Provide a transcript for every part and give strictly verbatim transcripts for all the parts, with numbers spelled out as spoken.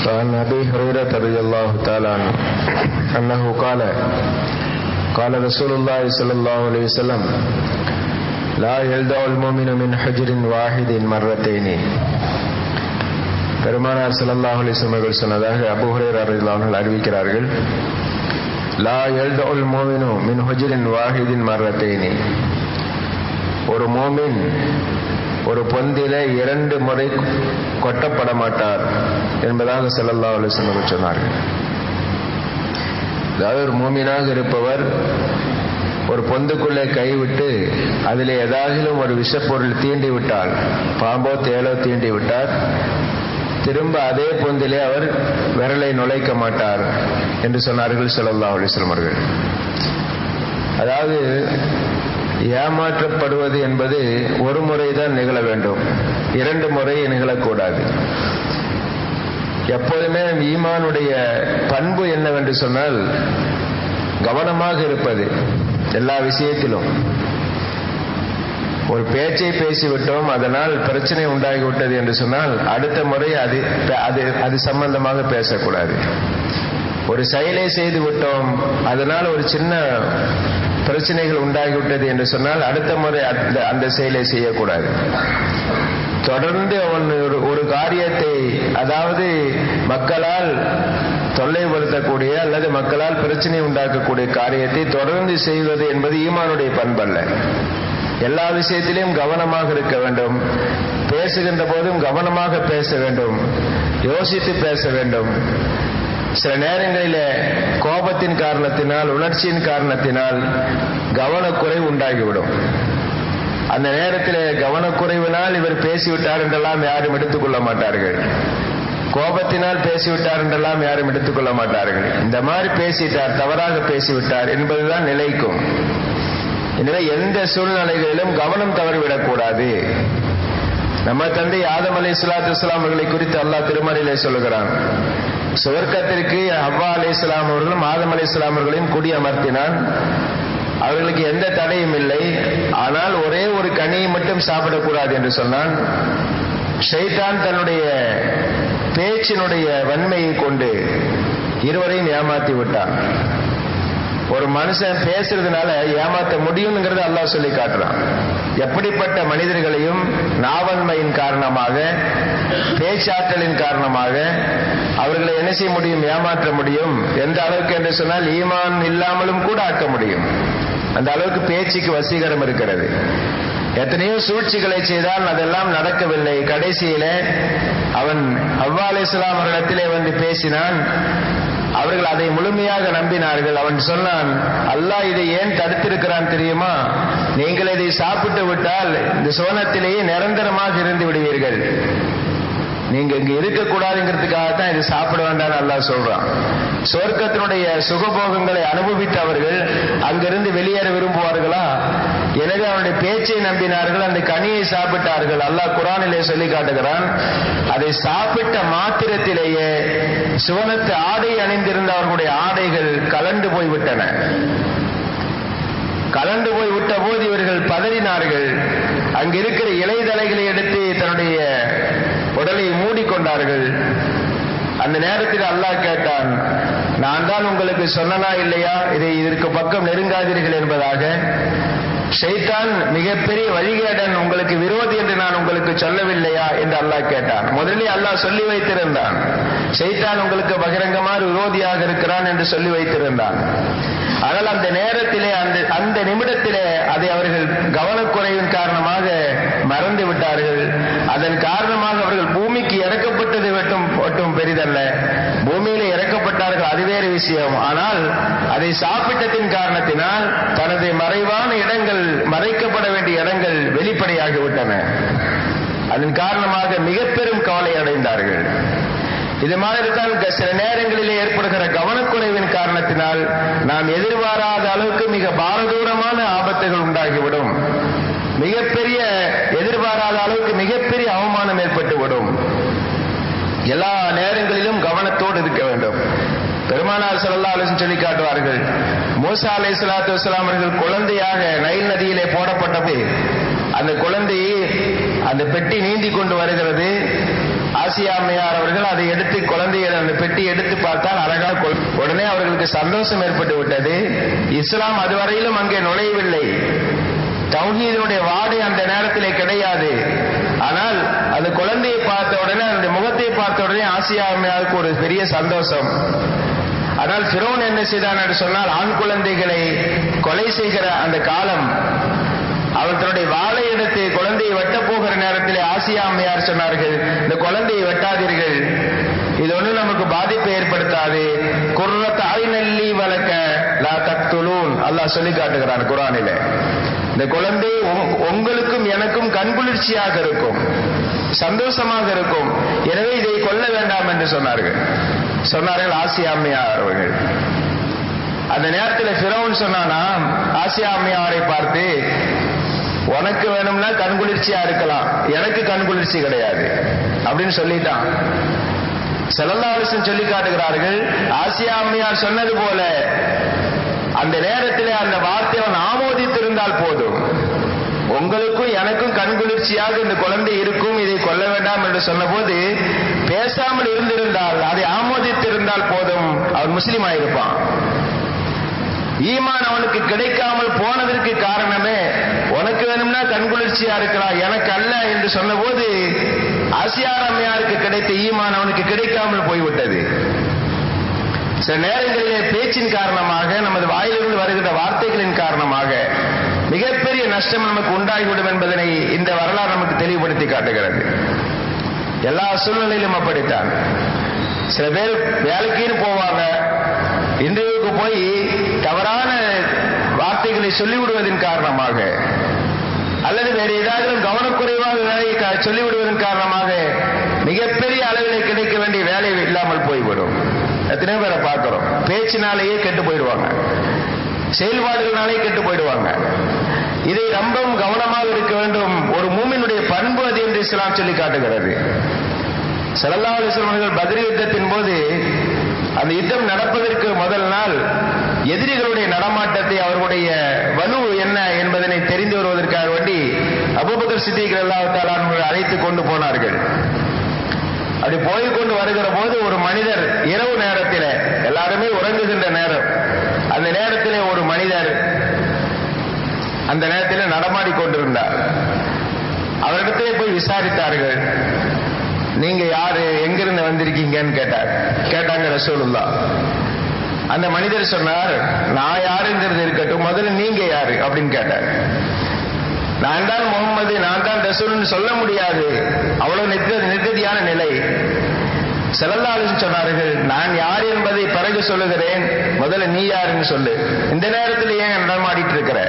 فعن أبي هريرة رضي الله تعالى عنه أنه قال قال رسول الله صلى الله عليه وسلم لا يلدغ المؤمن من حجر واحد مرتين. பெருமானார் ஸல்லல்லாஹு அலைஹி வஸல்லம் அவர்கள் சொன்னதாக அபூ ஹுரைரா ரலியல்லாஹு அன்ஹு அறிவிக்கிறார்கள், லா யல்தஉல் முஃமினு மின் ஹுஜ்ரின் வாஹிதின் மர்ரத்தைனி. ஒரு மோமின் ஒரு பொந்திலே இரண்டு முறை கொட்டப்பட மாட்டார் என்பதாக ஸல்லல்லாஹு அலைஹி வஸல்லம் சொன்னார்கள். அதாவது ஒரு மோமினாக இருப்பவர் ஒரு பொந்துக்குள்ளே கைவிட்டு அதிலே ஏதாகிலும் ஒரு விஷப்பொருள் தீண்டி விட்டால், பாம்போ தேளோ தீண்டி விட்டார், திரும்ப அதே பொந்திலே அவர் விரலை நுழைக்க மாட்டார் என்று சொன்னார்கள் ஸல்லல்லாஹு அலைஹி வஸல்லம் அவர்கள். அதாவது ஏமாற்றப்படுவது என்பது ஒரு முறைதான் நிகழ வேண்டும், இரண்டு முறை நிகழக்கூடாது. எப்போதுமே ஈமானுடைய பண்பு என்னவென்று சொன்னால் கவனமாக இருப்பது. எல்லா விஷயத்திலும் ஒரு பேச்சை பேசிவிட்டோம், அதனால் பிரச்சனை உண்டாகிவிட்டது என்று சொன்னால் அடுத்த முறை அது அது அது சம்பந்தமாக பேசக்கூடாது. ஒரு செயலை செய்து விட்டோம், அதனால் ஒரு சின்ன பிரச்சனைகள் உண்டாகிவிட்டது என்று சொன்னால் அடுத்த முறை அந்த அந்த செயலை செய்யக்கூடாது. தொடர்ந்து அவன் ஒரு காரியத்தை, அதாவது மக்களால் தொல்லைப்படுத்தக்கூடிய அல்லது மக்களால் பிரச்சனை உண்டாக்கக்கூடிய காரியத்தை தொடர்ந்து செய்வது என்பது ஈமானுடைய பண்பல்ல. எல்லா விஷயத்திலும் கவனமாக இருக்க வேண்டும். பேசுகின்ற போதும் கவனமாக பேச வேண்டும், யோசித்து பேச வேண்டும். சில நேரங்களிலே கோபத்தின் காரணத்தினால், உணர்ச்சியின் காரணத்தினால் கவனக்குறைவு உண்டாகிவிடும். அந்த நேரத்தில் கவனக்குறைவினால் இவர் பேசிவிட்டார் என்றெல்லாம் யாரும் எடுத்துக்கொள்ள மாட்டார்கள். கோபத்தினால் பேசிவிட்டார் என்றெல்லாம் யாரும் எடுத்துக்கொள்ள மாட்டார்கள். இந்த மாதிரி பேசிட்டார், தவறாக பேசிவிட்டார் என்பதுதான் நிலைக்கும். எனவே எந்த சூழ்நிலைகளிலும் கவனம் தவறிவிடக்கூடாது. நம்ம தந்தை ஆதம் அலைஹிஸ்ஸலாத்து வஸ்ஸலாம் அவர்களை குறித்து அல்லாஹ் திருமறையிலே சொல்லுகிறான். சுவர்க்கத்திற்கு ஹவ்வா அலைஹிஸ்ஸலாம் அவர்களும் ஆதம் அலைஹிஸ்ஸலாம் அவர்களையும் குடி அமர்த்தினான். அவர்களுக்கு எந்த தடையும் இல்லை. ஆனால் ஒரே ஒரு கனியை மட்டும் சாப்பிடக்கூடாது என்று சொன்னான். ஷைத்தான் தன்னுடைய பேச்சினுடைய வன்மையை கொண்டு இருவரையும் ஏமாற்றி விட்டான். ஒரு மனுஷன் பேசுறதுனால ஏமாற்ற முடியும்ங்கிறத அல்லாஹ் சொல்லி காட்டுறான். எப்படிப்பட்ட மனிதர்களையும் நாவன்மையின் காரணமாக, பேச்சாற்றலின் காரணமாக அவர்களை என்ன செய்ய முடியும்? ஏமாற்ற முடியும். எந்த அளவுக்கு என்று சொன்னால் ஈமான் இல்லாமலும் கூட ஆக்க முடியும். அந்த அளவுக்கு பேச்சுக்கு வசீகரம் இருக்கிறது. எத்தனையோ சூழ்ச்சிகளை செய்தால் அதெல்லாம் நடக்கவில்லை. கடைசியில அவன் ஹவ்வா அலைஹிஸ்ஸலாம் அவர்களிடத்திலே வந்து பேசினான். அவர்கள் அதை முழுமையாக நம்பினார்கள். அவன் சொன்னான், அல்லாஹ் இதை ஏன் தடுத்திருக்கிறான் தெரியுமா? நீங்கள் இதை சாப்பிட்டு விட்டால் இந்த சோனத்திலேயே நிரந்தரமாக இருந்து விடுவீர்கள். நீங்க இங்க இருக்கக்கூடாதுங்கிறதுக்காகத்தான் இது சாப்பிட வேண்டாம்னு அல்லாஹ் சொல்றான். சொர்க்கத்தினுடைய சுகபோகங்களை அனுபவித்தவர்கள் அங்கிருந்து வெளியேற விரும்புவார்களா? எனவே அவனுடைய பேச்சை நம்பினார்கள், அந்த கனியை சாப்பிட்டார்கள். அல்லாஹ் குர்ஆனிலே சொல்லி காட்டுகிறான், அதை சாப்பிட்ட மாத்திரத்திலேயே சுவனத்து ஆடை அணிந்திருந்த அவர்களுடைய ஆடைகள் கலண்டு போய்விட்டன. கலண்டு போய் விட்ட போது இவர்கள் பதறினார்கள். அங்கு இருக்கிற இலைதலைகளை எடுத்து தன்னுடைய உடலை மூடிக்கொண்டார்கள். அந்த நேரத்தில் அல்லாஹ் கேட்டான், நான் தான் உங்களுக்கு சொன்னனா இல்லையா இதை இதற்கு பக்கம் நெருங்காதீர்கள் என்பதாக? ஷைத்தான் மிகப்பெரிய வழிகேடன், உங்களுக்கு விரோதி என்று நான் உங்களுக்கு சொல்லவில்லையா என்று அல்லாஹ் கேட்டான். முதலில் அல்லாஹ் சொல்லி வைத்திருந்தான், ஷைத்தான் உங்களுக்கு பகிரங்கமான விரோதியாக இருக்கிறான் என்று சொல்லி வைத்திருந்தான். ஆனால் அந்த நேரத்திலே, அந்த அந்த நிமிடத்திலே அதை அவர்கள் கவனக்குறைவின் காரணமாக மறந்து விட்டார்கள். அதன் காரணமாக அவர்கள் பூமிக்கு இறக்கப்பட்டது மட்டும் மட்டும் பெரிதல்ல, பூமியிலே இறக்கப்பட்டார்கள், அது வேறு விஷயம். ஆனால் அதை சாப்பிட்டதின் காரணத்தினால் தனது மறைவான இடங்கள், மறைக்கப்பட வேண்டிய இடங்கள் வெளிப்படையாகிவிட்டன. அதன் காரணமாக மிக பெரும் கவலை அடைந்தார்கள். இது மாதிரி தான் சில நேரங்களிலே ஏற்படுகிற கவனக்குறைவின் காரணத்தினால் நாம் எதிர்பாராத அளவுக்கு மிக பாரதூரமான ஆபத்துகள் உண்டாகிவிடும். மிகப்பெரிய எதிர்பாராத அளவுக்கு மிகப்பெரிய அவமானம் ஏற்பட்டுவிடும். எல்லா நேரங்களிலும் கவனத்தோடு இருக்க வேண்டும். பெருமானார் ஸல்லல்லாஹு அலைஹி வஸல்லம் சொல்லி காட்டுவார்கள், மூசா அலைஹிஸ்ஸலாத்து வஸ்ஸலாம் அவர்கள் குழந்தையாக நைல் நதியிலே போடப்பட்டது, அந்த குழந்தையை அந்த பெட்டி நீந்தி கொண்டு வருகிறது. ஆசியா அம்மையார் அவர்கள் அதை எடுத்து குழந்தையை அந்த பெட்டி எடுத்து பார்த்தால் அழகா உடனே அவர்களுக்கு சந்தோஷம் ஏற்பட்டு விட்டது. இஸ்லாம் அதுவரையிலும் அங்கே நுழையவில்லை, தௌஹீதினுடைய வாடை அந்த நேரத்திலே கிடையாது. ஆனால் அந்த குழந்தையை பார்த்த உடனே அந்த முகத்தை பார்த்த உடனே ஆசியா அம்மையாருக்கு ஒரு பெரிய சந்தோஷம். ஆனால் ஃபிரௌன் என்ன செய்தான் என்று சொன்னால், ஆண் குழந்தைகளை கொலை செய்கிற அந்த காலம், அவன் தன்னுடைய வாளை எடுத்து குழந்தையை வெட்ட போகிற நேரத்தில் ஆசியா அம்மையார் சொன்னார்கள், இந்த குழந்தையை வெட்டாதீர்கள், இது ஒன்று நமக்கு பாதிப்பை ஏற்படுத்தாது. குர்ரத் ஐனல்லி வலக்க லா தக்துலூன் அல்லாஹ் சொல்லி காட்டுகிறான் குர்ஆனிலே. இந்த குழந்தை உங்களுக்கும் எனக்கும் கண்குளிர்ச்சியாக இருக்கும், சந்தோஷமாக இருக்கும், எனவே இதை கொல்ல வேண்டாம் என்று சொன்னார்கள் சொன்னார்கள் ஆசியா அம்மையார் அவர்கள். அந்த நேரத்தில் ஃபிரௌன் சொன்னானா ஆசியா அம்மையாரை பார்த்து, உனக்கு வேணும்னா கண்குளிர்ச்சியா இருக்கலாம், எனக்கு கண்குளிர்ச்சி கிடையாது அப்படின்னு சொல்லிட்டான். ஸல்லல்லாஹு அலைஹி வஸல்லம் சொல்லி காட்டுகிறார்கள், ஆசியா அம்மையார் சொன்னது போல அந்த நேரத்தில் அந்த வார்த்தையை அவன் ஆமோதித்திருந்தால் போதும், உங்களுக்கும் எனக்கும் கண்குளிர்ச்சியாக இந்த குழந்தை இருக்கும், இதை கொல்ல வேண்டாம் என்று சொன்னபோது பேசாமல் இருந்திருந்தால், அதை ஆமோதித்திருந்தால் போதும், அவன் முஸ்லீம் ஆயிருப்பான். ஈமான் அவனுக்கு கிடைக்காமல் போனதற்கு காரணமே, உனக்கு வேணும்னா கண்குளிர்ச்சியா இருக்கலாம், எனக்கு அல்ல என்று சொன்னபோது ஆசியா அம்மையாருக்கு கிடைத்த ஈமான் அவனுக்கு கிடைக்காமல் போய்விட்டது. சில நேரங்களிலே பேச்சின் காரணமாக, நமது வாயிலிருந்து வருகின்ற வார்த்தைகளின் காரணமாக மிகப்பெரிய நஷ்டம் நமக்கு உண்டாகிவிடும் என்பதனை இந்த வரலாறு நமக்கு தெளிவுபடுத்தி காட்டுகிறது. எல்லா சூழ்நிலையிலும் அப்படித்தான். சில பேர் வேலைக்குன்னு போவாங்க, இன்றைக்கு போய் தவறான வார்த்தைகளை சொல்லிவிடுவதன் காரணமாக அல்லது வேறு ஏதாவது கவனக்குறைவாக வேலையை சொல்லிவிடுவதன் காரணமாக மிகப்பெரிய அளவில் கிடைக்க வேண்டிய வேலை இல்லாமல் போய்விடும். எத்தனை பேரை பார்க்கிறோம், பேச்சினாலேயே கெட்டு போயிடுவாங்க, செயல்பாடுகளாலே கெட்டு போயிடுவாங்க. இதை ரொம்பவும் கவனமாக இருக்க வேண்டும். ஒரு மூமினுடைய பண்பு அது என்று இஸ்லாம் சொல்லி காட்டுகிறது. ஸல்லல்லாஹு அலைஹி வஸல்லம் அவர்கள் பத்ர் யுத்தத்தின் போது அந்த யுத்தம் நடப்பதற்கு முதல் நாள் எதிரிகளுடைய நடமாட்டத்தை, அவர்களுடைய வலு என்ன என்பதனை தெரிந்து வருவதற்காக வேண்டி அபூபக்கர் சித்திக் ரலியல்லாஹு தஆலா அவர்களை அழைத்து கொண்டு போனார்கள். அப்படி போய்கொண்டு வருகிற போது ஒரு மனிதர் இரவு நேரத்தில், எல்லாருமே உறங்குகின்ற நேரம், அந்த நேரத்தில் ஒரு மனிதர் அந்த நேரத்தில் நடமாடி கொண்டிருந்தார். அவரிடத்திலே போய் விசாரித்தார்கள், நீங்க யாரு, எங்கிருந்து வந்திருக்கீங்கன்னு கேட்டார் கேட்டாங்க ரசூலுல்லாஹ். அந்த மனிதர் சொன்னார், நான் யாருங்கிறது இருக்கட்டும், முதல்ல நீங்க யாரு அப்படின்னு கேட்டார். நான் தான் முகம்மது, நான் தான் ரசூல்னு சொல்ல முடியாது, அவ்வளவு நிர்கதியான நிலை. ஸல்லல்லாஹு அலைஹி வஸல்லம் சொன்னார்கள், நான் யார் என்பதை பிறகு சொல்லுகிறேன், முதல்ல நீ யாருன்னு சொல்லு, இந்த நேரத்தில் ஏன் நடமாடிட்டு இருக்கிற?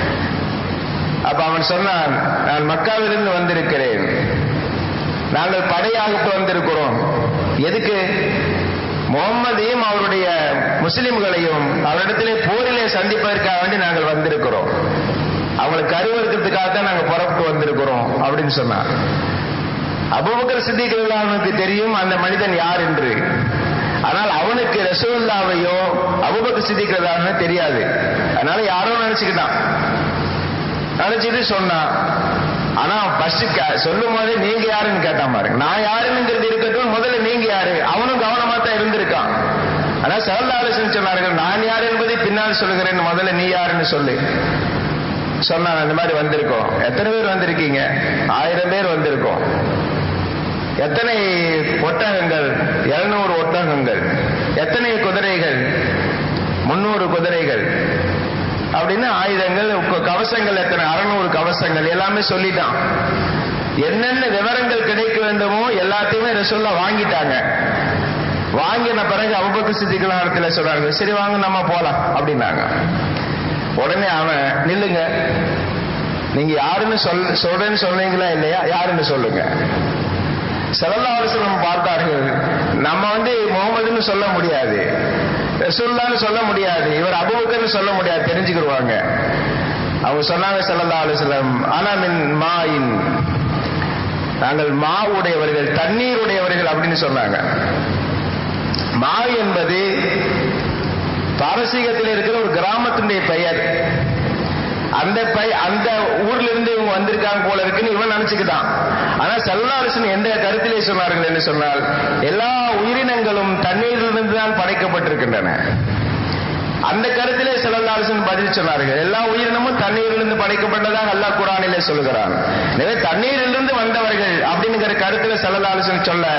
அப்ப அவன் சொன்னான், நான் மக்காவிலிருந்து வந்திருக்கிறேன், நாங்கள் படையாகட்டு வந்திருக்கிறோம். எதுக்கு? முகம்மதையும் அவருடைய முஸ்லிம்களையும் அவரிடத்திலே போரிலே சந்திப்பதற்காக வேண்டி நாங்கள் வந்திருக்கிறோம், அவங்களுக்கு கருவறுக்கிறதுக்காக தான் நாங்கள் புறப்பட்டு வந்திருக்கிறோம் அப்படின்னு சொன்னார். அபூபக்கர் சித்திக் ரலியல்லாஹு அன்ஹுவுக்கு தெரியும் அந்த மனிதன் யார் என்று. ஆனால் அவனுக்கு ரசூலுல்லாஹ்வையோ அபூபக்கர் சித்திக் ரலியல்லாஹு அன்ஹு தெரியாது. அதனால யாரோ நினைச்சுக்கிட்டான், நினைச்சிட்டு சொன்னான். ஆனா ஃபர்ஸ்ட் சொல்லும் போது நீங்க யாருன்னு கேட்டான் பாருங்க. நான் யாருங்கிறது இருக்கட்டும், முதல்ல நீங்க யாரு. அவனும் கவனமா தான் இருந்திருக்கான். ஆனா ஸல்லல்லாஹு அலைஹி வஸல்லம் சொன்னார்கள், நான் யார் என்பதை பின்னால் சொல்லுகிறேன், முதல்ல நீ யாருன்னு சொல்லு. சொன்னாங்க, அந்த மாதிரி வந்திருக்கோம். எத்தனை பேர் வந்திருக்கீங்க? ஆயிரம் பேர் வந்திருக்கோம். எத்தனை ஒட்டகங்கள்? இருநூறு ஒட்டகங்கள். எத்தனை குதிரைகள்? முன்னூறு குதிரைகள். அப்படின்னு ஆயுதங்கள், கவசங்கள் எத்தனை? அறுநூறு கவசங்கள். எல்லாமே சொல்லிட்டான். என்னென்ன விவரங்கள் கிடைக்க வேண்டுமோ எல்லாத்தையுமே ரசூலுல்லாஹ் வாங்கிட்டாங்க. வாங்கின பிறகு அபூபக்கர் சித்திக் இடத்துல சொல்றாங்க, சரி வாங்க நம்ம போலாம் அப்படின்னாங்க. உடனே அவன், நில்லுங்க, நீங்க யாருன்னு சொல் சொல்றேன்னு சொன்னீங்களா இல்லையா, யாருன்னு சொல்லுங்க. ஸல்லல்லாஹு அலைஹி வஸல்லம் பார்த்தார்கள், நம்ம வந்து முகமதுன்னு சொல்ல முடியாது, ரசூலுல்லாஹ்னு சொல்ல முடியாது, இவர் அபூபக்கர்னு சொல்ல முடியாது, தெரிஞ்சுக்கிடுவாங்க. அவங்க சொன்னாங்க ஸல்லல்லாஹு அலைஹி வஸல்லம், ஆனா மின் மாயின், நாங்கள் மா உடையவர்கள், தண்ணீர் உடையவர்கள் அப்படின்னு சொன்னாங்க. மா என்பது பாரசீகத்தில் இருக்கிற ஒரு கிராமத்தினுடைய பெயர். அந்த பை அந்த ஊர்ல இருந்து இவங்க வந்திருக்காங்க போல இருக்குன்னு இவன் நினைச்சுக்கிட்டான். ஆனா ஸல்லல்லாஹு அலைஹி வஸல்லம் எந்த கருத்திலே சொன்னார்கள் என்று சொன்னால், எல்லா உயிரினங்களும் தண்ணீரிலிருந்து தான் படைக்கப்பட்டிருக்கின்றன. அந்த கருத்திலே ஸல்லல்லாஹு அலைஹி வஸல்லம் பதில் சொன்னார்கள். எல்லா உயிரினமும் தண்ணீரிலிருந்து படைக்கப்பட்டதாக அல்லாஹ் குர்ஆனிலே சொல்கிறான். எனவே தண்ணீரிலிருந்து வந்தவர்கள் அப்படிங்கிற கருத்துல ஸல்லல்லாஹு அலைஹி வஸல்லம் சொல்ல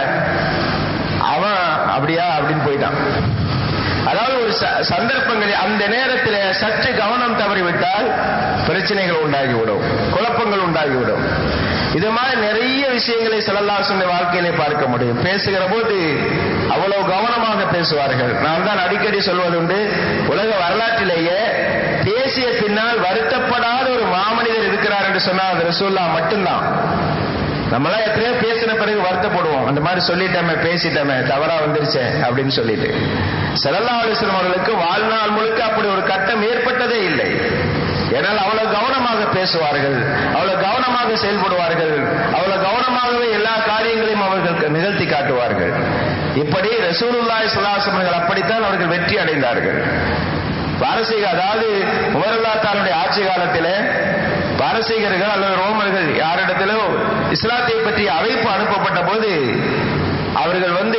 அவன் அப்படியா அப்படின்னு போயிட்டான். அதாவது ஒரு சந்தர்ப்பங்களில் அந்த நேரத்தில் சற்று கவனம் தவறிவிட்டால் பிரச்சனைகள் உண்டாகிவிடும், குழப்பங்கள் உண்டாகிவிடும். இது மாதிரி நிறைய விஷயங்களை ஸல்லல்லாஹு அலைஹி வஸல்லம் வாழ்க்கையிலே பார்க்க முடியும். பேசுகிற போது அவ்வளவு கவனமாக பேசுவார்கள். நான் தான் அடிக்கடி சொல்வதுண்டு, உலக வரலாற்றிலேயே பேசிய பின்னால் வருத்தப்படாத ஒரு மாமனிதர் இருக்கிறார் என்று சொன்னால் அது ரசூலுல்லாஹ் மட்டும்தான். நம்மளாம் எத்தனையோ பேசின பிறகு வருத்தப்படுவோம், அந்த மாதிரி சொல்லிட்டோமே, பேசிட்டோமே, தவறா வந்துருச்சே அப்படின்னு சொல்லிட்டு. ஸல்லல்லாஹு அலைஹி வஸல்லம் அவர்களுக்கு வாழ்நாள் முழுக்க அப்படி ஒரு கட்டம் ஏற்பட்டதே இல்லை. ஏனால் அவ்வளவு கவனமாக பேசுவார்கள், அவ்வளவு கவனமாக செயல்படுவார்கள், அவ்வளவு கவனமாகவே எல்லா காரியங்களையும் அவர்கள் நிகழ்த்தி காட்டுவார்கள். இப்படி ரசூலுல்லாஹி ஸல்லல்லாஹு அலைஹி வஸல்லம் அப்படித்தான் அவர்கள் வெற்றி அடைந்தார்கள். பாரசீக அதாவது உமர் ரலியல்லாஹு தஆலாவுடைய ஆட்சி காலத்திலே பாரசீகர்கள் அல்லது ரோமர்கள் யாரிடத்திலோ இஸ்லாத்தை பற்றி அழைப்பு அனுப்பப்பட்ட போது அவர்கள் வந்து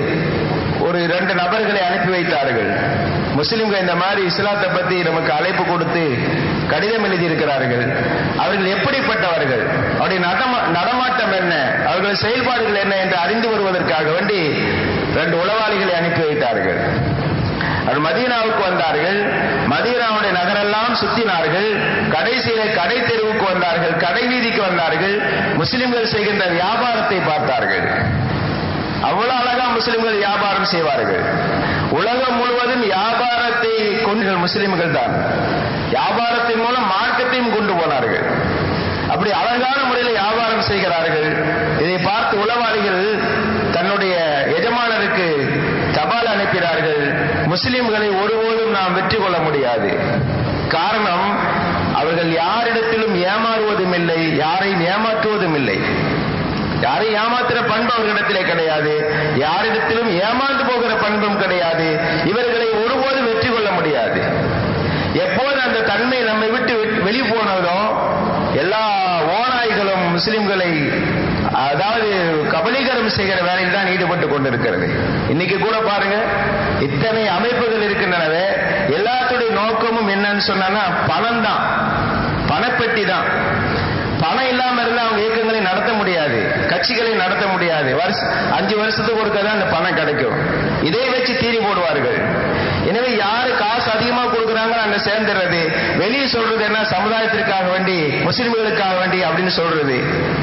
ஒரு ரெண்டு நபர்களை அனுப்பி வைத்தார்கள். முஸ்லிம்கள் இந்த மாதிரி இஸ்லாத்தை பற்றி நமக்கு அழைப்பு கொடுத்து கடிதம் எழுதியிருக்கிறார்கள், அவர்கள் எப்படிப்பட்டவர்கள், அவருடைய நடமாட்டம் என்ன, அவர்கள் செயல்பாடுகள் என்ன என்று அறிந்து வருவதற்காக வேண்டி ரெண்டு உளவாளிகளை அனுப்பி வைத்தார்கள். அவர் மதீனாவுக்கு வந்தார்கள், மதீனாவுடைய நகரெல்லாம் சுத்தினார்கள், கடைசியிலே கடை தெருவுக்கு வந்தார்கள், கடை வீதிக்கு வந்தார்கள், முஸ்லிம்கள் செய்கின்ற வியாபாரத்தை பார்த்தார்கள். அவ்வளவு அழகா முஸ்லிம்கள் வியாபாரம் செய்வார்கள். உலகம் முழுவதும் வியாபாரத்தை கொண்டு முஸ்லிம்கள் தான் வியாபாரத்தின் மூலம் மார்க்கத்தையும் கொண்டு போனார்கள். அப்படி அழகான முறையில் வியாபாரம் செய்கிறார்கள். இதை பார்த்து உளவாளிகள் தன்னுடைய எஜமானருக்கு தபால் அனுப்பினார்கள், முஸ்லிம்களை ஒருபோதும் நாம் வெற்றி கொள்ள முடியாது. காரணம், அவர்கள் யாரிடத்திலும் ஏமாறுவதும் இல்லை, யாரையும் ஏமாற்றுவதும் இல்லை. யாரையும் ஏமாத்துற பண்பு அவர்களிடத்திலே கிடையாது, யாரிடத்திலும் ஏமாந்து போகிற பண்பும் கிடையாது. இவர்களை ஒருபோதும் வெற்றி கொள்ள முடியாது. எப்போது அந்த தன்மை நம்மை விட்டு வெளி போனதோ எல்லா ஓநாய்களும் முஸ்லிம்களை அதாவது கபலீகரம் செய்கிற வேலையில் தான் ஈடுபட்டு கொண்டிருக்கிறது. இன்னைக்கு கூட பாருங்க, இத்தனை அமைப்புகள் இருக்கின்றனவே, எல்லாத்துடைய நோக்கமும் என்னன்னு சொன்னா பணம் தான், பணப்பெட்டி தான். பணம் இல்லாம இருந்தா அவங்க இயக்கங்களை நடத்த முடியாது, கட்சிகளை நடத்த முடியாது. வருஷ அஞ்சு வருஷத்துக்கு ஒருக்கதான் அந்த பணம் கிடைக்கும். இதை வச்சு தீனி போடுவார்கள். எனவே யாரு காசு அதிகமா கொடுக்குறாங்களோ அங்க சேர்ந்துடுறது. வெளியே சொல்றது என்ன, சமுதாயத்திற்காக வேண்டி, முஸ்லிம்களுக்காக வேண்டி அப்படின்னு சொல்றது.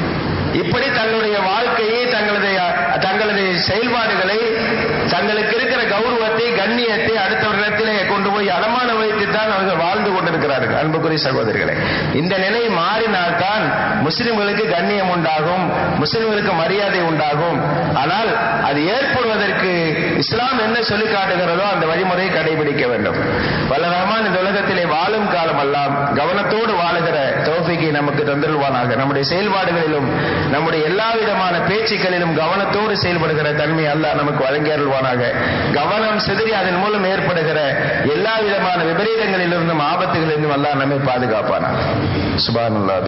இப்படி தங்களுடைய வாழ்க்கையை, தங்களது தங்களது செயல்பாடுகளை, தங்களுக்கு இருக்கிற கௌரவத்தை, கண்ணியத்தை அடுத்தவரிடத்திலே கொண்டு போய் அடமான வைத்துத்தான் அவர்கள் வாழ்ந்து கொண்டிருக்கிறார்கள். அன்புக்குரிய சகோதரிகளே, இந்த நிலை மாறினால்தான் முஸ்லிம்களுக்கு கண்ணியம் உண்டாகும், முஸ்லிம்களுக்கு மரியாதை உண்டாகும். ஆனால் அது ஏற்படுவதற்கு இஸ்லாம் என்ன சொல்லி காட்டுகிறதோ அந்த வழிமுறையை கடைபிடிக்க வேண்டும். வல்ல ரஹ்மான் இந்த உலகத்திலே வாழும் காலம் எல்லாம் கவனத்தோடு வாழுகிற தௌஃபீக்கை நமக்கு தந்திருவானாக. நம்முடைய செயல்பாடுகளிலும் நம்முடைய எல்லா விதமான பேச்சுக்களிலும் கவனத்தோடு செயல்படுகிற தன்மை அல்லாஹ் நமக்கு வழங்கி அருள்வானாக. கவனம் சிதறி அதன் மூலம் ஏற்படுகிற எல்லா விதமான விபரீதங்களிலிருந்தும் ஆபத்துகளிலிருந்தும் அல்லாஹ் நம்மை பாதுகாப்பானாக. சுப்ஹானல்லாஹ்.